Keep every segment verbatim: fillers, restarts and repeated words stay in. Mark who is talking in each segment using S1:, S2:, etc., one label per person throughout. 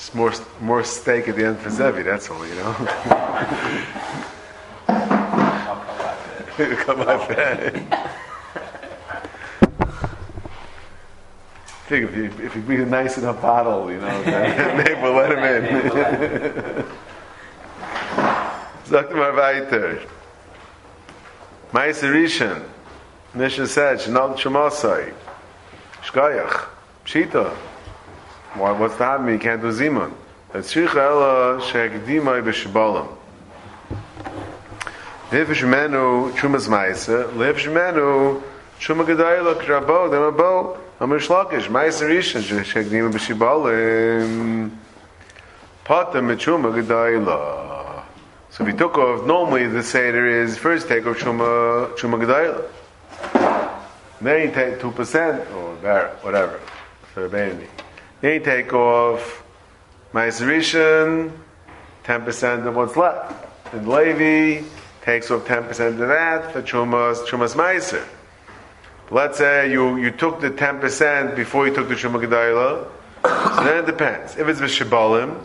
S1: Just more more steak at the end for Zevi, that's all, you know. Come on, I think if you if you bring a nice enough bottle, you know, maybe we'll let him in. Zaktim Arvaiter. Ma'aser Rishon. Mishnah said, Shenal Shemasai. Shkayach. Pshita. What's the happening? You can't do Zimun. Tzricha Ela Shekdimai B'Shabalam. Lefish Menu Chumas Ma'aser. Lefish Menu Chuma Gedayla Krabo. Demabo. Amish Lakish. Ma'aser Rishon. Shekdimai B'Shabalam. Patam Chuma Gedayla. So if you took off, normally the Seder is first take off Chuma Chuma Gedayla. Then you take two percent or whatever for a baby. Then you take off Ma'aser Rishon, ten percent of what's left. And Levi takes off ten percent of that for Chumas Chumas Ma'aser. Let's say you, you took the ten percent before you took the Chuma Gedayla. So then it depends. If it's V'Shabalim,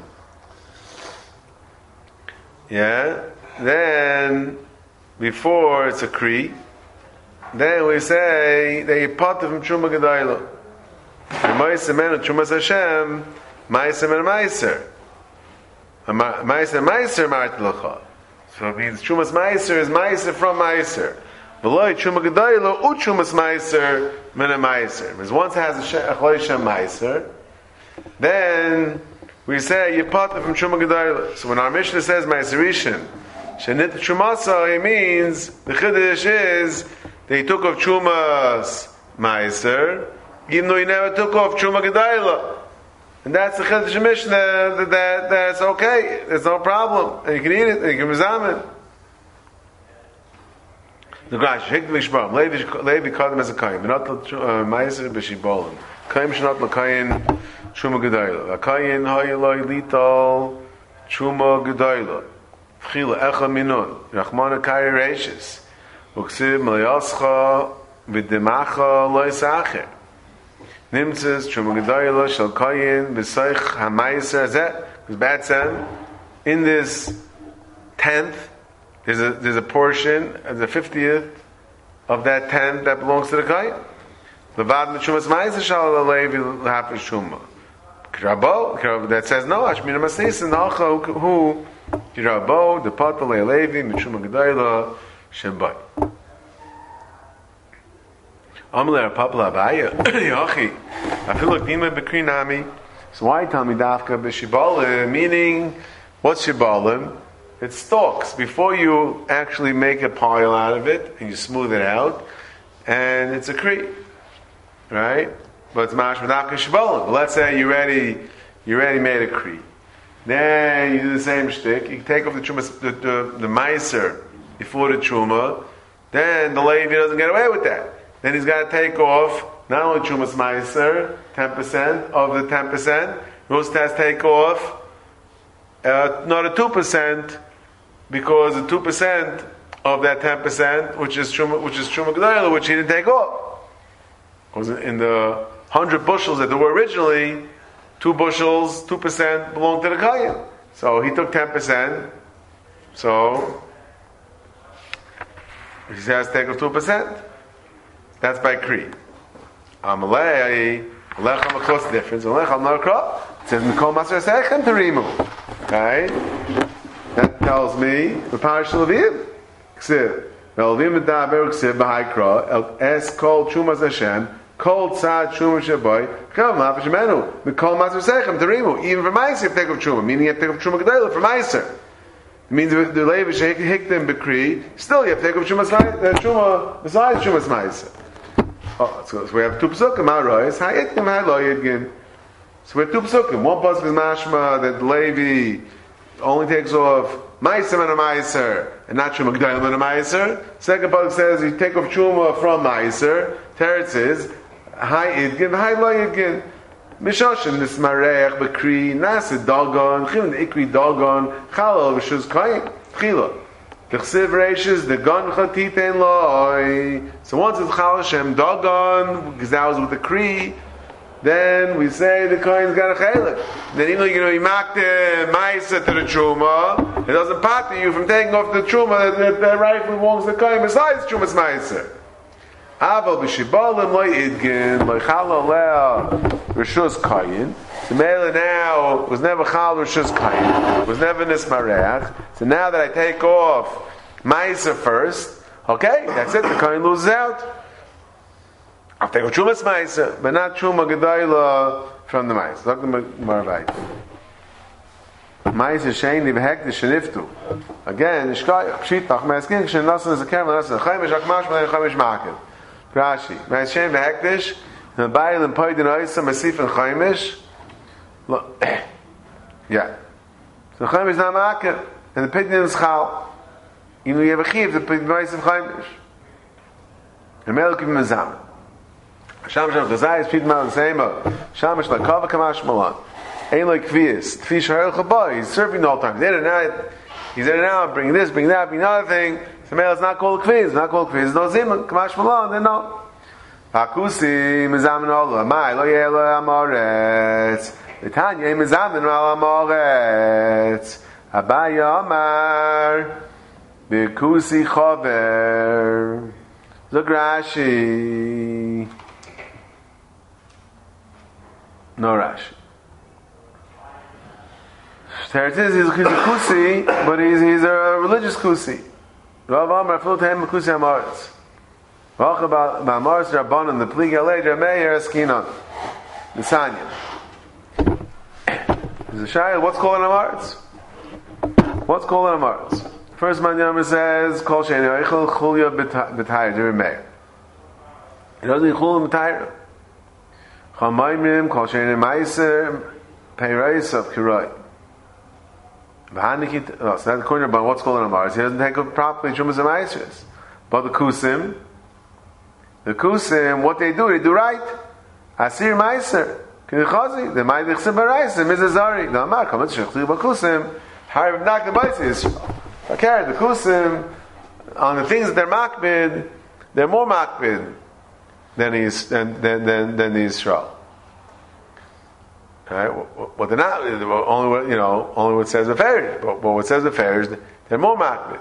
S1: yeah, then before it's a Kri, then we say that you part from Chuma Gedayla. Ma'aser Menu Chumas Hashem, Ma'aser Menu Ma'aser. Ma'aser Ma'aser Ma'at L'cha. So it means Chumas Ma'aser is Ma'aser from Ma'aser. V'loi Chuma Gedayla u Chumas Ma'aser Menu Ma'aser. Because once it has a Chalei Shem Ma'aser, then we say you part from Chuma Gedayla. So when our Mishnah says Ma'aser Rishon, Shenit Chumasa, it means the Chiddush is they took off Chumas Ma'aser, even though you never took off Chuma Gedayla. And that's the Chiddush Mishnah, that, that, that's okay, there's no problem. And you can eat it, and you can resamine. The Grash, Hikd V'Shbam, Levi Kadam as a Kayin, V'not Ma'aser B'Shibolim. Kayin Shenot L'Kayin Chuma Gedayla. L'Kayin Hayeloi Lital Chuma Gedayla. V'chila Echa Minun. Rachmana Kayi Reishis. Uksiv Malayascha V'Demacha Loi Sacher. Nimtzes Chuma Gedayla Shal Kayin V'Seich HaMaiser Zeh. Because bad Sam, in this tenth, there's a there's a portion, the fiftieth of that tenth that belongs to the Kayin. Levad M'Chumas Maiser Shal Levi L'Hafiz Chuma. Krabo, that says no. Ashmina Masnisa Nacha who Krabo the Patal Levi M'Chuma Gedayla Shembai. Amalei Papla Abaya Yachi. I feel like Nima Bekrinami. So why tell me Dafka B'Shibalim? Meaning, what's Shibalim? It stalks before you actually make a pile out of it and you smooth it out, and it's a Kri, right? But it's Mash Dafka Shibalim. Let's say you already you already made a Kri. Then you do the same shtick. You take off the Chuma, the the, the Meiser before the Chuma. Then the Levi doesn't get away with that. Then he's got to take off not only Chumas Meiser, ten percent of the ten percent, he also has to take off uh, not a two percent, because the two percent of that ten percent, which is Chuma, which is Chuma Gedayla, which he didn't take off. Because in the one hundred bushels that there were originally, two bushels, two percent belonged to the Kayin. So he took ten percent, so he has to take off two percent. That's by Kri. Amalei, Lechem across the difference. Lechem not across. It says, Mikol Maser Sechem Terimu. Right? That tells me, the Parish Levim. Ksiv. Levim Medaber Ksiv B'Hai Kra. Es Kol Chumas Hashem. Kol Tzad Chuma Sheboy. Chav Mafish Menu. Mikol Maser Sechem Terimu. Even for Meiser, you take off Chuma. Meaning you have to take off Chuma Gedayla for Meiser. It means the Levi Hikdim B'Kri. Still you have to take off Chuma besides Chumas Meiser. Oh, so, so we have two psukim. Arois hayitkim hayloyidgin. So we have two psukim. One pasuk is mashma that Levi only takes off meiser and a meiser, and not Chuma Gedayla and a meiser. Second pasuk says you take off Chuma from meiser. Teretz is hayitgin hayloyidgin. Mishoshin this mareich b'kri nasid dagon chilin ikri dagon chalal v'shuz kayin chila. The chsiv reishes the gun chatitein loy. So once it's chal Hashem dagon, because that was with the kri, then we say the Kohen's got a chelik. Then even though you're going to be makte ma'isa to the truma, it doesn't pater you from taking off the truma that, that rightfully belongs to the Kohen besides truma's ma'isa. Aval b'shibalim lo idgin lo chal aleh rishus Kohen. So Mela now was never chal rishus Kohen, was never nismareach. So now that I take off ma'isa first, okay, that's it. The Kohen loses out. I'll take a Trumas Maisa, but not Truma Gedayla from the Maisa. Look at the Marvite. Maisa Shein Livhek the Sheniftu. Again, Shkaya, Pshitach, Maskin, Shenasan is a camel, Nasan, Chaimish Akmash, Chaimish Makin. Rashi. Maisa Shein Vehektish, and the Bail and Poyd and Oisa, Masif and Chaimish. Yeah. So Chaimish is not Makin, and the Pidyon is Chal. Even you have a Chiv, the Pidyon is Chaimish. And Melech Ibn Mazam. Sham Sham Chazai is Pidyon Mal Zema. Sham Sham Kava Kamash Malan. Ain't like Kvias. Tfish Harel Chabah. He's serving all the time. He's there now. He's there now. Bring this, bring that, bring another thing. The male is not called Kvias. Not called Kvias. No Zima. Kamash Malan. Then no. Hakusi Mizamin Allah. Mai Lo Yela Amoretz. Vitanya Mizamin Al Amoretz. Abaya Amar. Bikusi Chaver. Zograshi. No Rashi. Teretis is he's a kusi, but he's he's a religious kusi. Rav Amar flew to him kusi amaretz. V'ach about amaretz rabbanon the plig alei drameir eskinon. Nisanya. Is a shayla. What's called an amaretz? What's called an amaretz? First man Yama says kol sheini oichel chulya b'tayr drameir. It doesn't chulya b'tayr. Chamayim kol sheini meiser peireis of kiroi. V'hanikit. Oh, so that's according to what's called an amaretz. He doesn't take up properly trumas and meisers. But the kusim, the kusim, what they do, they do right. Asir meiser kinichazi. They might dichsim b'reisim mizazari. No, amar kamat shechli b'kusim. Harib nak the baisis. Okay, the kusim on the things that they're makbid, they're more makbid than he's than than than, than the Yisrael. Right? What they're not only what you know only what says the fairies, but, but what says the fairies they're more makbid.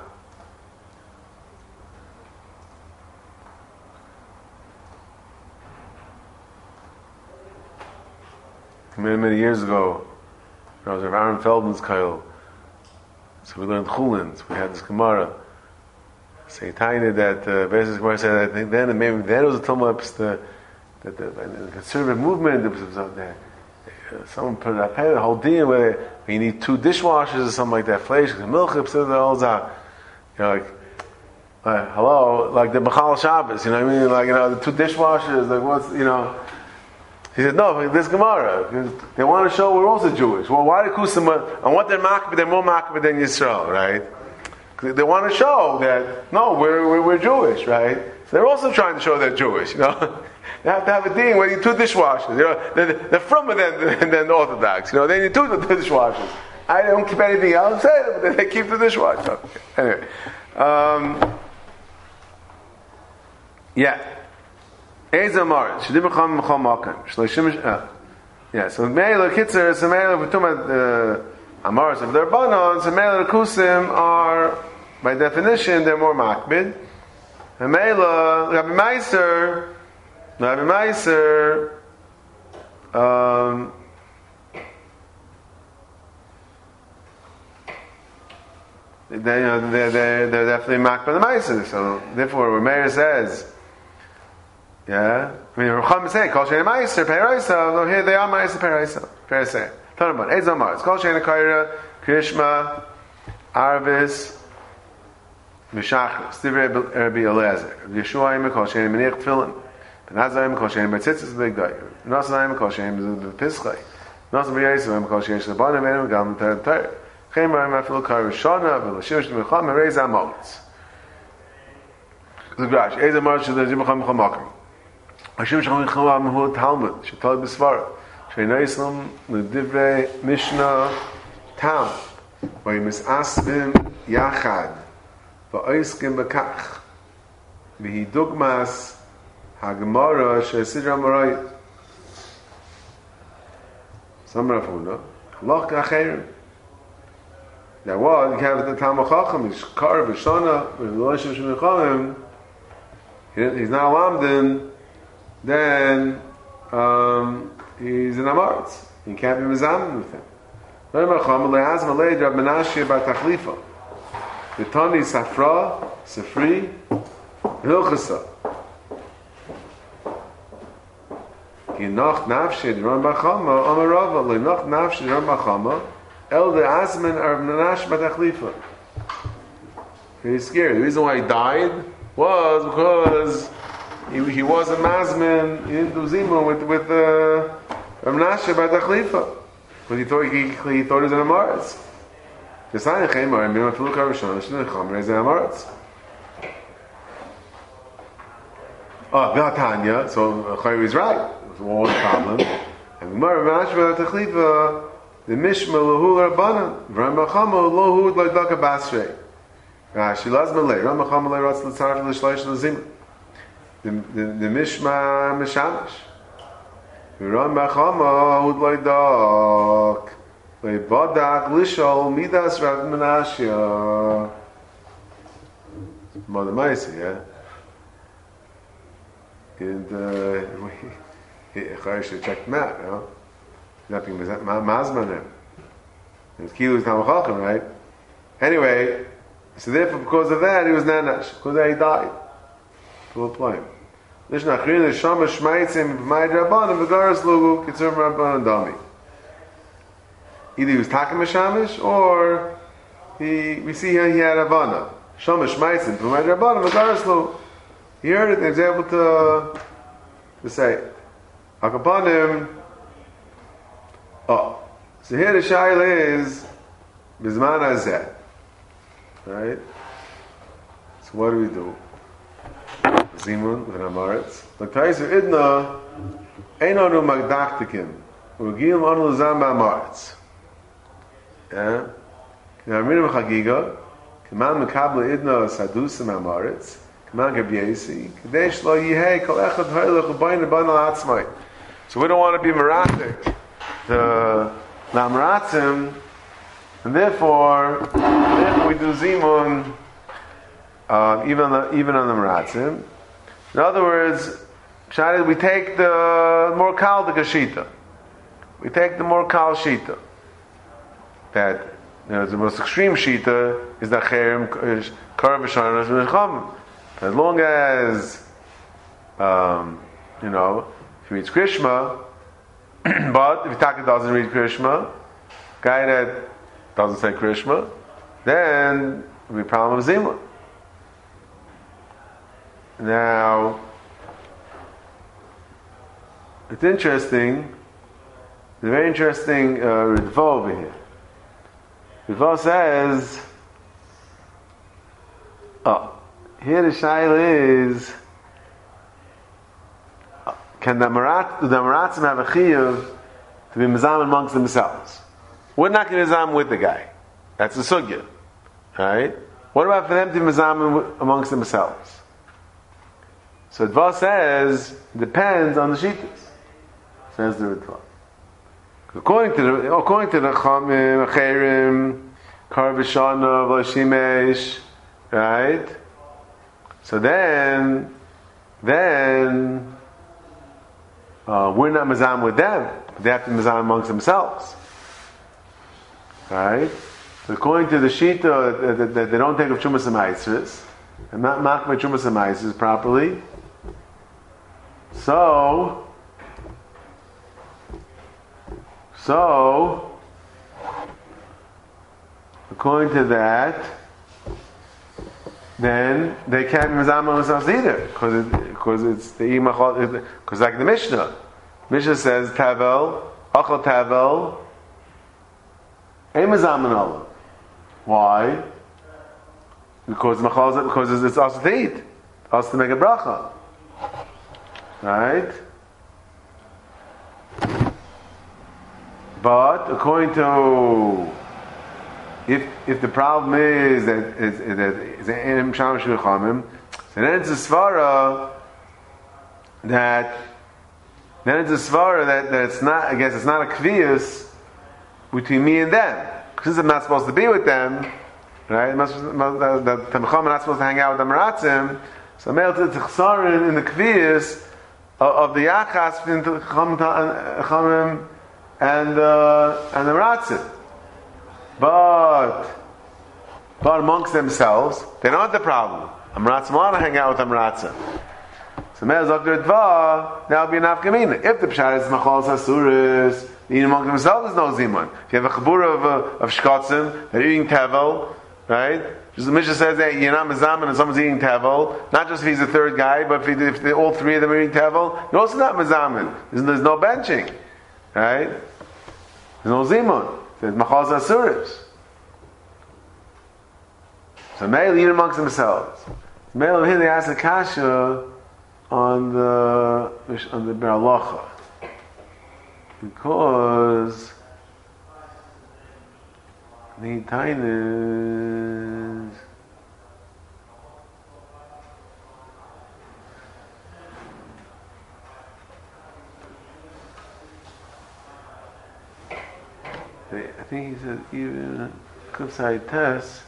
S1: Many many years ago, I was with Aaron Feldman's Kyle. So we learned Chulin. We had this Gemara. Say tiny that uh, basically Gemara said I think then maybe then it was a tumult the that the, the conservative movement there was out there. Uh, someone put a the whole deal where you need two dishwashers or something like that. Fleish, milk, so the all that. You know, like, like hello, like the Bechal Shabbos. You know what I mean? Like you know the two dishwashers. Like what's you know. He said, no, this Gemara. They want to show we're also Jewish. Well, why the Kusim, and what they're makbid, they're more makbid than Yisrael, right? They want to show that, no, we're, we're, we're Jewish, right? So they're also trying to show they're Jewish, you know? They have to have a thing where you need two dishwashers. You know, they're, they're from than, than the Orthodox, you know? They need two dishwashers. I don't keep anything else, but they keep the dishwasher. Okay. Anyway. Um, yeah. Eza Marit, Shadibacham Mecham Makam, Shleshim, yeah, so Meila Kitzer, so Meila V'tumah, Amaris of their Banon, so Meila Kusim are, by definition, they're more makbid. And Meila, Rabbi Meiser, Rabbi Meiser, um, they, you know, they're, they're, they're definitely makbid the Meiser, so therefore, what Meir says, yeah, I mean, Recham say, "Kol shein ma'aser peiraisa." No, here they are ma'aser peiraisa. Peiraisa. Talk about Eiz Amar. It's Kol shein kaira, Krishma, Arvis, Mishachris. Divrei Rabbi Eliezer. Yeshua Kol shein menich tefillin. Benazayim Kol shein betzitzis b'gday. Nasayim Kol shein b'pischay. Nasayim b'yisayim Kol shein shlebanim enim gam ter ter. Chemar mafil kaira shana v'lashimish b'cham mereiz amotz. The Grash. Eiz Amar shadei zibacham chamakam. Hashem Shalom Yicham Hu Talmud Shetol B'Svara Sheina Yislam L'Divrei Mishnah Tam V'Yimisasbim Yachad V'Oiskim B'Kach V'Hi Dugmas HaGemara She'Sidra Marayit Some Rav Huna, Loch Acherim. Now what? You have the Talmud Chacham, he's Kar V'Shana, with the Loshim Shemichamim, he's not a Lamdin, then um, he's an Amaretz. You can't be Mizamin with him. Rav Chacham, Le'azim Aleid Rav Menashe Bar Tachlifa. V'tani Safra, Safri, Hilchasa. Yinach nafshe d'ram b'chama, Amar Rava, Yinach nafshe d'ram b'chama, El de'azmen Rav Menashe b'tachlifa. He's scared. The reason why he died was because he, he wasn't mazmen, he didn't do zimun with with uh, Rav Menashe b'tachlifa, because he thought he, he thought he was an amaretz. The sign came or Minah Filukar Rishon, Shnei Chomer is an amaretz. Oh, Gatanya. So Chayv is right. What was the problem? And Gemara Menashe b'tachlifa, the Mishma lahu Rabbanan, Ram B'chama lahu like Daka Basrei. Rashi lazma lei, Ram B'chama lei Ratz l'tzarf l'shleish l'zim. The the Mishma Mishamish. Ram B'chama hu like Dak. Badak lishol midas Rav Menashe. Mother Maisi, yeah. And uh, I should check them out, you know. Nothing was that Mazman him. His Kilu's Tamachachim, right? Anyway, so therefore, because of that, he was Nanash. Because of that, he died. Full plane. Lishna Achrin, Shama Shmaitzim, V'mai Rabban, and V'garas Lugu, Kitzur Rabban, and Dami. Either he was Takim Mishamish, or he, we see here he had Havana. Shama Shmaitzim, V'mai Rabban, and V'garas Lugu. He heard it and he was able to, to say it. Akapanim. Oh. So here the Shaila is Bizman Hazeh. Right? So what do we do? Zimun with an Amaretz. L'taisu idna einonu magdaktikim. Ugiyim anu l'zam ba'amaretz. Yeah? K'naminim chagiga k'man mekabla idna sadusim amaretz. So we don't want to be meratik the lamratzim, and therefore, therefore we do zimun uh, even on the, even on the meratzim. In other words, we take the more kal the shita. We take the more kal shita. That you know, the most extreme shita is the cherem kar v'shana v'cham. As long as, um, you know, if he reads Krishma, but if Taka doesn't read Krishma, guy that doesn't say Krishma, then it will be a problem of Zima. Now, it's interesting, it's a very interesting uh, Ritva over here. Ritva says, oh, here the shaila is: can the marat, the maratzim have a chiyuv to be mizam amongst themselves? We're not going to mizam with the guy. That's the sugya, right? What about for them to be mizam amongst themselves? So Dva says depends on the shittas. Says the Ritva. According to the according to the Chamim, Acherim, Karvishana, V'Shimesh, right? So then, then uh, we're not mizam with them. They have to mizam amongst themselves, right? So according to the shita, uh, that, that they don't take of chumas and ma'aser, and not mark my chumas and ma'aser properly. So, so according to that, then they can't be mizam themselves either, because it, because it's the imachol, because like the Mishnah, Mishnah says tavel, achol tavel, ein mizam Allah. Why? Because machal, because it's also to eat, also to make a bracha, right? But according to If if the problem is that is that is an shamash v'chamim, so then it's a svara that Then it's a svara that, that it's not, I guess it's not a kviyas between me and them. Since I'm not supposed to be with them, right? The Tamcham are not supposed to hang out with the Meratzim, so I'm able to tchsarin in the kviyas of, of the Yachas between the Chamim and, uh, and the Meratzim. But, but amongst themselves, they don't have the problem. A Meratzim want to hang out with the Meratzim. So Me'ez Doctor Dva, that would be an afkamina. If the Pshar is Machal Sasuris, eating among themselves is no Zimun. If you have a Chabura of, uh, of Shkotzim, they're eating Tevel, right? Just the Mishnah says that you're not Mazaman and someone's eating Tevel, not just if he's the third guy, but if, he, if they, all three of them are eating Tevel, you're also not Mazaman. There's, there's no benching, right? There's no Zimun. There's Machal Sasuris. So Me'ez eat amongst themselves. Me'ez here they ask the Kasha on the on the Beralacha, because the time is I think he said even Kufsai Tess.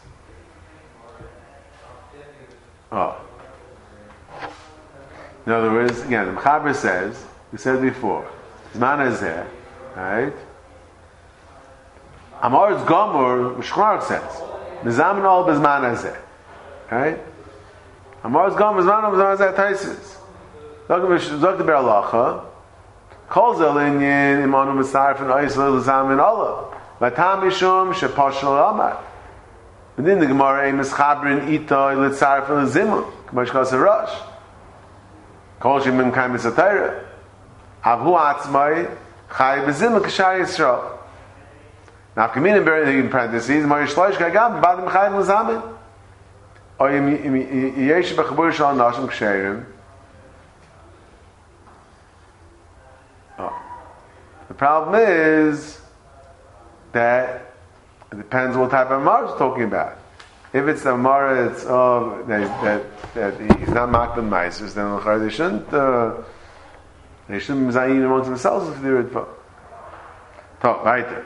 S1: Oh. In other words, again, the Mechaber says, we said before, Zman is there, right? Amar's Gomor, Shkhark says, Mizamin all Bizman is there, right? Amar's Gomor, Zman Bizman is there, Taisis. Zog the Beralacha, Kol Zelinyin, Imanu Misarif, and Oisel, Zamin Allah. Vatam Mishum, Shepashal Amar. But then the Gemara, Mishabrin, Itoy, Litzarif, and Zimun, Kamashkas Rosh. Kol Shemim Kaim Misatayra. Avhu Atzmai, Chai Bezim, Kashar Yisrael. Now, if you mean in parentheses, Mar Yishloish Gagam, Badim Chai Muzamin. Or Yesh Bechbur Shal Nashim Ksherim. The problem is that it depends what type of Amar it's talking about. If it's the Amar it's of that, that that he's not maklim ma'asos, then they shouldn't uh, they shouldn't be zayin amongst themselves if they're at top right there.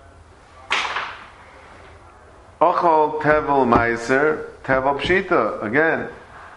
S1: Ochol tevel ma'aser tevel pshita again.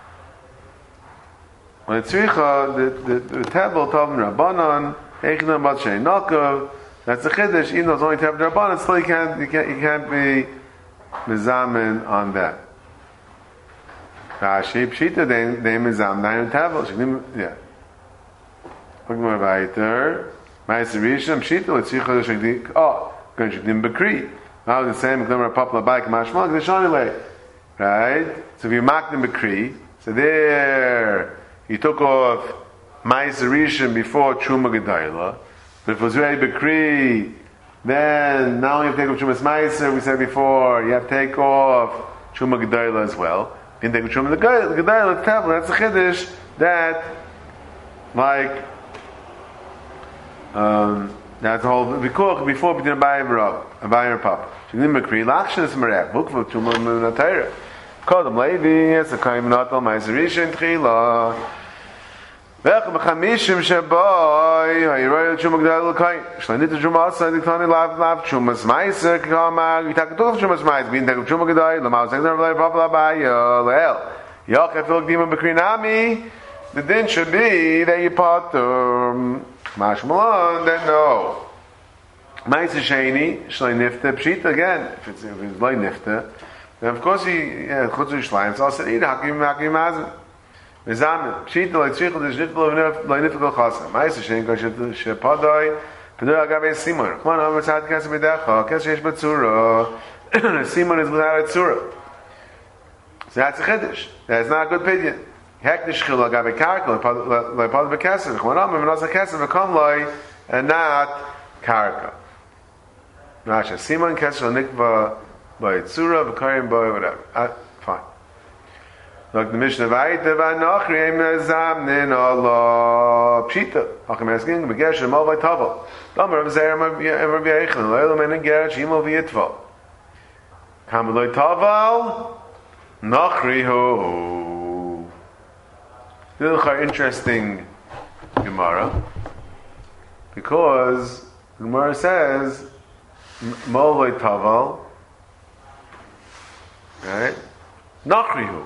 S1: When it's tzricha the the, the tevel tov rabbanon echna bat sheinokov. That's a chiddush. Even though it's only tevel rabbanon, still you can't you can't you can't be mizamin on that. Rashi pshita they they mizam nine tevel. Yeah. Look more weiter. Ma'aser rishon pshita with tzricha shegdik. Oh, going shegdim bekri. Now the same glimmer poplar bike mashmal the shonile. Right. So if you mark them bekri, so there you took off Ma'aser rishon before Truma Gedayla. But if it was very Bekri, then now you have to take off Chumas Ma'aser, we said before, you have to take off Truma Gedayla as well. You can take off Truma Gedayla, that's a Chiddush that, like, um, that's the whole, before, before between Abai and Rav, Abai and Papa. Shignim Bekri, Lachshin is Merek, book for Truma Munatayra. Kodam Levi, it's a Kaim Natal, Ma'aser rishon Tchila. V'ech b'chamishim sheboy ha'yiroy l'tshuma g'dayla l'kayin sh'lanit l'tshuma asa diktani lav lav tshumas ma'aser k'kamag y'itakatuf tshumas ma'aser b'intak l'tshuma g'dayla l'ma'u sekdar v'lay papa l'abaya l'el yoch efil g'dima b'krinami the din should be that you patur mash malon then no ma'aser sheni shlay nifta pshita again if it's if it's lay nifta then of course he yeah chutz shlayim so I'll say eat hakim hakim mazin Mizamin, pshita like tzricha d'shnitl l'nifgal chasam. Ma'aser shein kol shepadoi pedoi agabe simon. Chman omer tzad kesem b'decha kes sheyesh b'tzura. Simon is without a tzura. So that's a chiddush. That's not a good pidyon. Hek nishchil agabe karka l'pad b'kesem. Chman omer v'nasa kesem v'kom loi and not karka. Rasha simon kes l'nikva by tzura v'karim by whatever. Uh, fine. Like the Mishnah Vayte Vanochrim Zamnin Allah Pshita. Achim asking Begesh Mal Vaytavel. Lamer of Zayim Ever Vayichin Leilam and Gerach Shimol Vayitval. Kam Vaytavel Nochrihu. This is an interesting Gemara. Because the Gemara says, Molvei Taval, right? Nachrihu.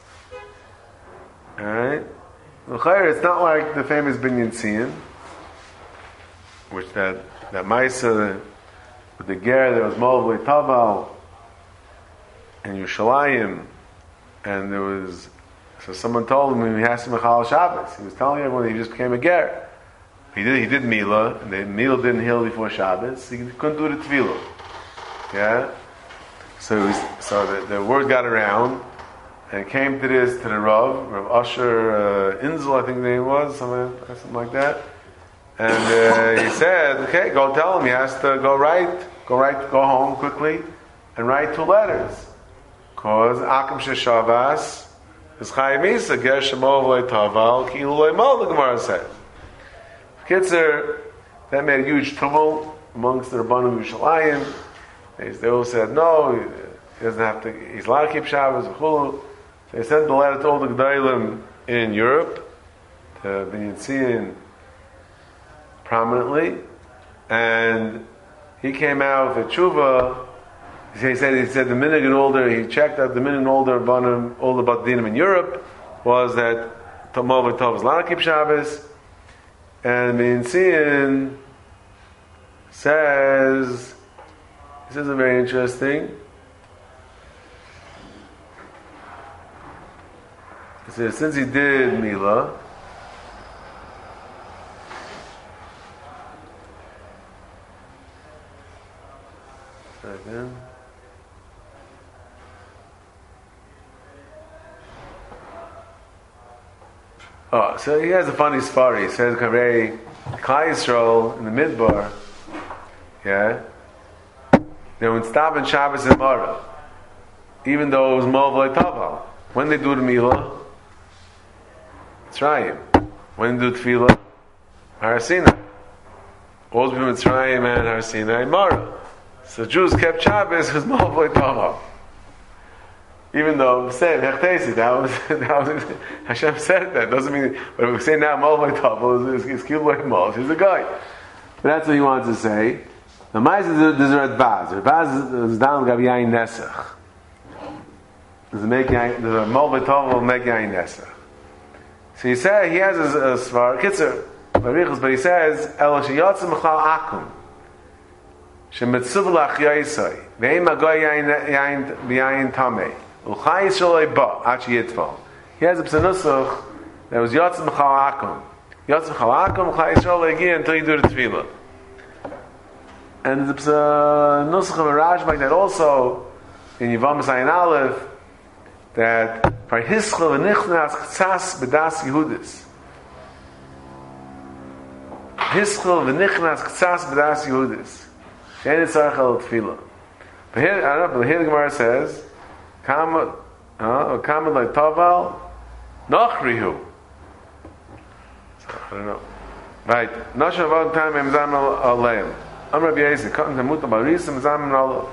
S1: Alright? It's not like the famous Binyan Tzion, which that, that Maisa, with the Ger, there was Molvei Taval, and Yerushalayim, and there was, so someone told him he has to Mechal Shabbos. He was telling everyone he just became a Ger. He did, he did Mila, and the Mila didn't heal before Shabbos. He couldn't do the Tefillah. Yeah? So he was, so the, the word got around, and it came to this, to the Rav, Rav Usher uh, Inzel, I think the name was, something, something like that. And uh, he said, okay, go tell him, he has to go write, go write, go home quickly, and write two letters. Because Akim Sheshavas is Chayim Isa, Ger Shemov Loi Taval, Ki Ilu Loi Mal, the Gemara says. Kitzer, that made a huge tumult amongst the Rabbanim Yerushalayim. They all said, no, he doesn't have to, he's allowed to keep Shabbos, so they sent the letter to all the Gedolim in Europe, to Binyan Tzion prominently, and he came out with a tshuva. He said, he said the minhag in older, he checked out the minhag in older Rabbanim, all about dinim in Europe, was that Tomov Tov is allowed to keep Shabbos, and Binyan Tzion says, this is a very interesting. He says, since he did Mila, second. Oh, so he has a funny story. He says, Klai Yisrael in the Midbar, yeah, they would stop in Shabbos and Mara, even though it was Molvei Taval. When they do the Mila, it's Rayim. When they do Tefillah, Har Sinai. All between Mitzrayim and Har Sinai, Mara. So Jews kept Shabbos with Molvei Taval. Even though saying Hechtesi, that was that was Hashem said that doesn't mean. But if we say now Molvei Tavel is is Kiloi Mol, he's a guy. But that's what he wants to say. The Ma'aser is a Baz. The Baz is down Gav Yain Nesach. There's a make Yain. There's a Molvei Tavel make Yain Nesach. So he said he has a, a svar Kitzer Barichus, but he says El Sheyatzim Mechal Akum Shemitzuv Lach Yaisai Ve'im Agoy Yain Yain B'Yain Tamei. He has a psanusach that was Yatz Mechal Akum. Yatz Mechal Akum, Chai Yisrael again until you do the Tefillah. And the psanusach of a Rashbag that also in Yivam Zayin Aleph that for Hischel v'nichnas chtzas b'das Yehudis. Hischel v'nichnas chtzas b'das Yehudis. Shein Yitzarech el Tefillah. But here, I don't know, but here the Gemara says, Kama, uh, Kama like Taval, Nachrihu. I don't know. Right. Nasha Vod Time Emzam Aleim. I'm Rabbi Yezer. Cotton Tamuta Barisa Emzam Olav.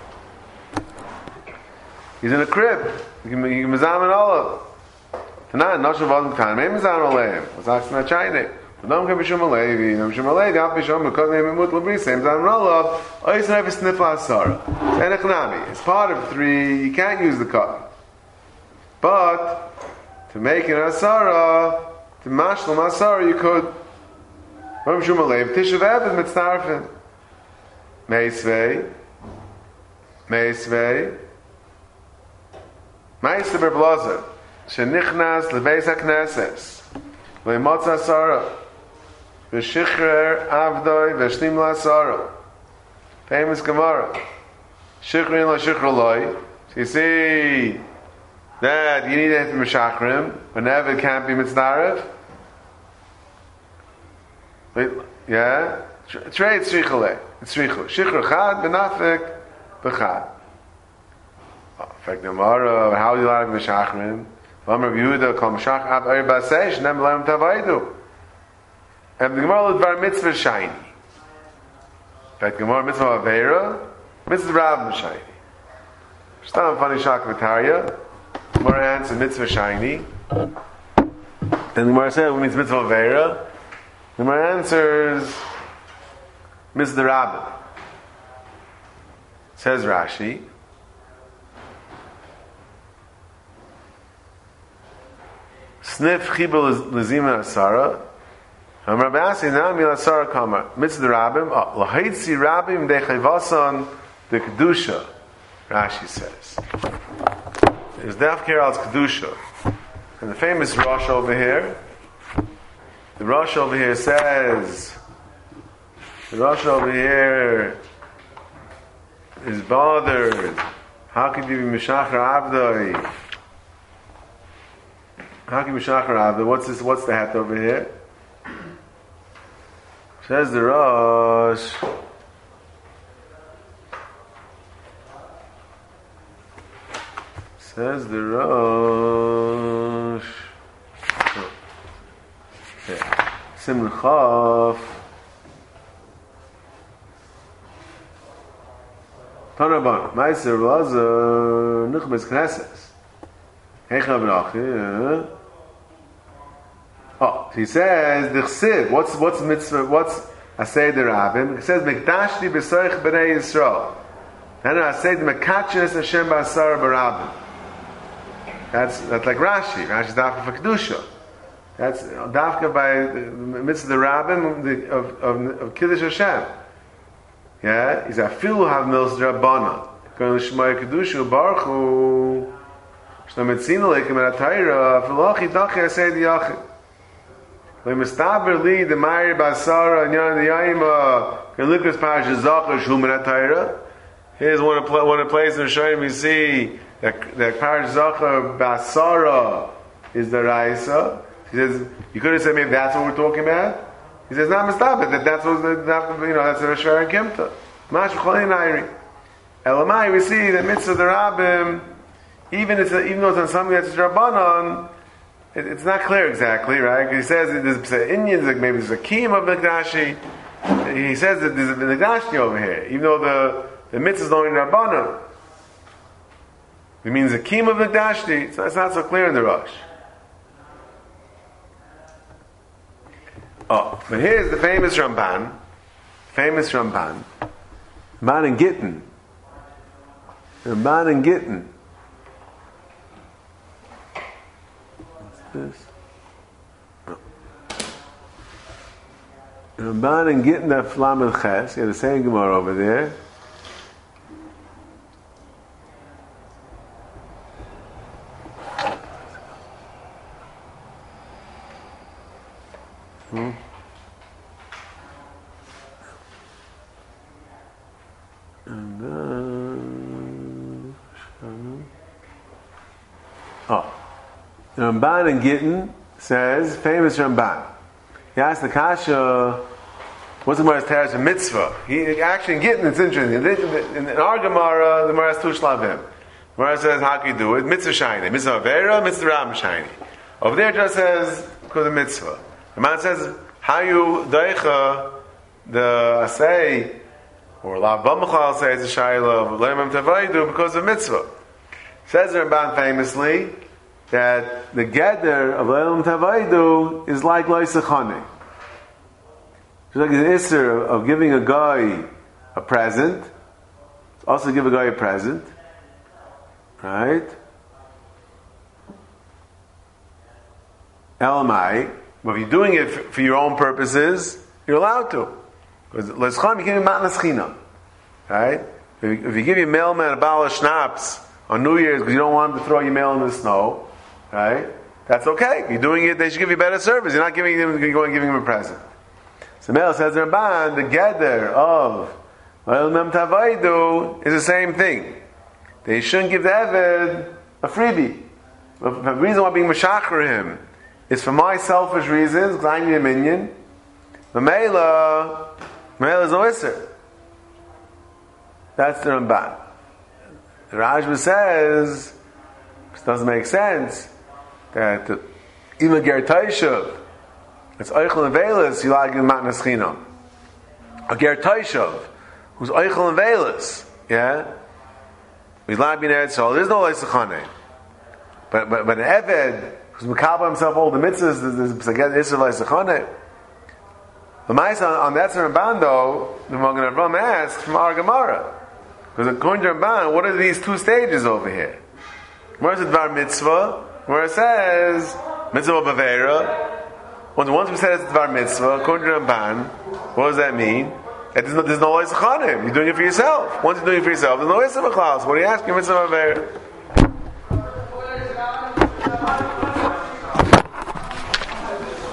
S1: He's in a crib. You can Emzam Olav. Tonight, Nasha Vod Time Emzam Aleim. What's asking that China? Don't come Bishum Alevi. No Bishum Alevi. I'll Bishum because they Emut Labrisa Emzam Olav. Oh, he's never sniff Asara. It's part of three. You can't use the cotton. But to make an asara, to mashlam asara, you could. Ram Shumalev Tishav Evid Mitzarfin. Meisvei, Meisvei, Meister Berblazer. Shenichnas lebeis hakneses. Leimotz asara. V'shichrer avdoi v'shlim l'asara. Famous Gemara. Shichrin la shichroloi. So you see that you need to hit Meshachrim whenever it can't be Mitznarev. Yeah? Trade Tzrichole. It's Tzrichu. Shichur Chad, Benafik, Bechad. In fact, the Gemara, how do you like Meshachrim? V'amar Yehuda, Kol Meshach, Ab Eri Baseish, Nem Leim Tavaidu. And the Gemara will Dvar Mitzvah Shiny. In fact, Gemara Mitzvah Aveira, Mitzvah Rav Shiny. Stam funny shak v'tarya. Gemara answers Mitzvah Shiny. Then the Gemara says, what means Mitzvah Aveira? The Gemara answers Mitzvah Rabbim. Says Rashi. Snif chibul lezima asara. Am Rabbi Asi now mil asara kamar. Mitzvah Rabbim. Lahaitzi Rabbim dechayvasan de kedusha. Rashi says. There's Dafkir al kedusha, and the famous Rosh over here. The Rosh over here says. The Rosh over here is bothered. How could you be Meshachar Avdoi? How can you be Meshachar Avdoi? What's this? What's the hat over here? Says the Rosh. Says the Rosh. Oh. Yeah. Simon Chaf. Tanaban, Meiser Lazar, Nuchbes Knesses. Hecha Brachi. Oh, he says the Chsiv. What's what's mitzvah? What's Asay the Rabbim? He says Mikdashti b'Sorich b'nei Yisrael. Then Asay the Mekachnes Hashem b'Asar b'Rabbim. That's that's like Rashi. Rashi's dafka for kedusha. That's dafka by the mitzvah the Rabbim of of, of Kiddush Hashem. Yeah, he's a filu have mils drabbana. Going to shmai kedusha baruch hu. Shlometzina leikim at atayra. Filachi dachi asay diyachid. When mistaber li the ma'ir basara and yan the yayima can look at parashat zachar shum at atayra. Here's one of one of the places in Shayim we see that that parashat zachar basara is the raisa. He says you could have said maybe that's what we're talking about. He says, "Not mistabed that that's what the that, you know that's a Rishvar and Kimta." Mash v'cholin ayri. Elamai, we see that mitzvah the Rabbim, even it's a, even though it's on something that's Rabbanon, it, it's not clear exactly, right? He says that there's Indians, like maybe there's a kiyum of Mikdashi. He says that there's a Mikdashi over here, even though the the mitzvah is only Rabbanon. It means a kiyum of Mikdashi. It's, it's not so clear in the Rosh. Oh, but here's the famous Ramban, famous Ramban, Ramban and Gittin, Ramban and Gittin. What's this? Oh. Ramban and Gittin of Flam and Ches. You have the same Gemara over there. Hmm. And then, oh, Ramban and Gittin says, famous Ramban. He asked the Kasha, what's the Gemara's Teres a mitzvah? He actually in Gittin, it's interesting. In, in our Gemara, the Gemara has two shlavim. The Gemara says, how can you do it? Mitzvah shiny, mitzvah avera, mitzvah ram shiny. Over there, it just says because of mitzvah. The man says, how you deicha the asay or la b'machal say it's a shayla of le'imam tavaydu because of mitzvah. Says the Ramban famously that the gather of le'imam tavaydu is like loisachane. It's like the isser of giving a guy a present. Also give a guy a present, right? Elamai. But if you're doing it for your own purposes, you're allowed to. Because l'escham, you give him matnas chinam. Right? If you, if you give your mailman a bottle of schnapps on New Year's because you don't want him to throw your mail in the snow, right? That's okay. If you're doing it, they should give you better service. You're not giving him, you're going and giving him a present. So Mel says, Ramban, the gather of Ma'il Mem Tavaidu is the same thing. They shouldn't give the Eved a freebie. But the reason why being Meshachar him is for my selfish reasons, because I need a minion. Mamela, Mamela is no isser. That's the Ramban. The Rajba says, this doesn't make sense, that even Ger Taishav, it's Eichel and Velis, you like in Matnas Chinam. A Ger Taishav, who's Eichel and Velis, yeah? He's like being Eretz Yisrael, there's no Leisachane. But, but, but an Eved, who's Mekabah himself all the mitzvahs, there's a Isser Leisachane. The Maisa on that Ramban though, the Magen Avraham asks from our Gemara, because according to Ramban, what are these two stages over here? Where's the Dvar Mitzvah? Where it says Mitzvah Bavera. Once once we said it's Dvar Mitzvah, according to Ramban, what does that mean? That there's no there's no Ois Chanim. You're doing it for yourself. Once you're doing it for yourself, there's no Ois Chanim. What are you asking? Mitzvah Bavera.